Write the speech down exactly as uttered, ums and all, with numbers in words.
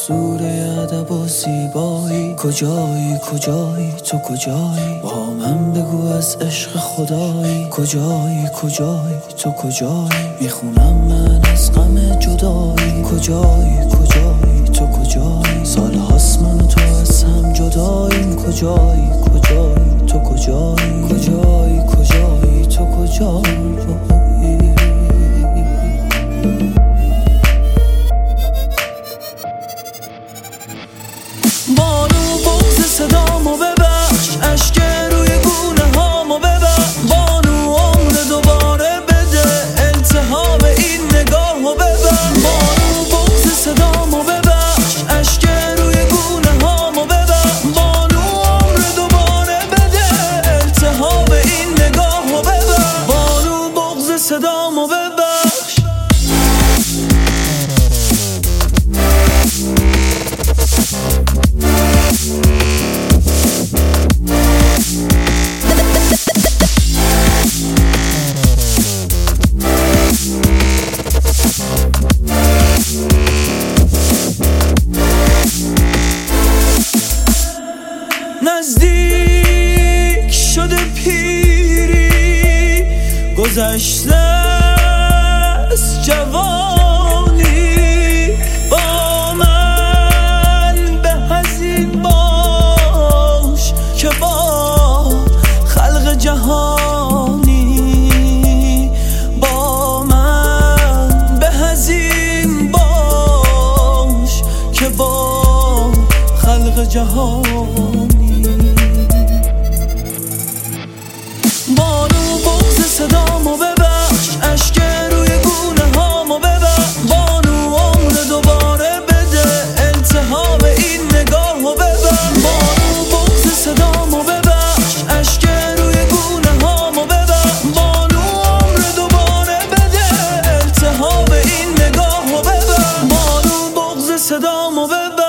حضور ادب و زیبایی، کجایی کجایی تو کجایی؟ با من بگو از عشق خدایی، کجایی کجایی تو کجایی؟ میخونم من از غم جدایی، کجایی کجایی تو کجایی؟ سال هاست من و تو از هم جداییم، کجایی کجایی تو کجایی؟ کجایی کجایی تو کجایی؟ بانو بغض صدامو ببخش، اشک روی گونه هامو ببخش. بانو عمر دوباره بده، التهاب این نگاهو ببخش. بانو بغض صدامو ببخش، اشک روی گونه هامو ببخش. بانو عمر دوباره بده، التهاب این نگاهو ببخش. بانو بغض صدامو ببخش. نزدیک شده پیری، گذشته از جوانی. با من به هزین باش که با خلق جهانی. با من به هزین باش که با خلق جهانی. بانو بغض صدامو ببخش، اشک روی گونه هامو ببخش. بانو عمر دوباره بده، التهاب این نگاهو ببخش. بانو بغض صدامو ببخش، اشک روی گونه هامو ببخش. بانو عمر دوباره بده، التهاب این نگاهو ببخش. بانو بغض صدامو ببخش.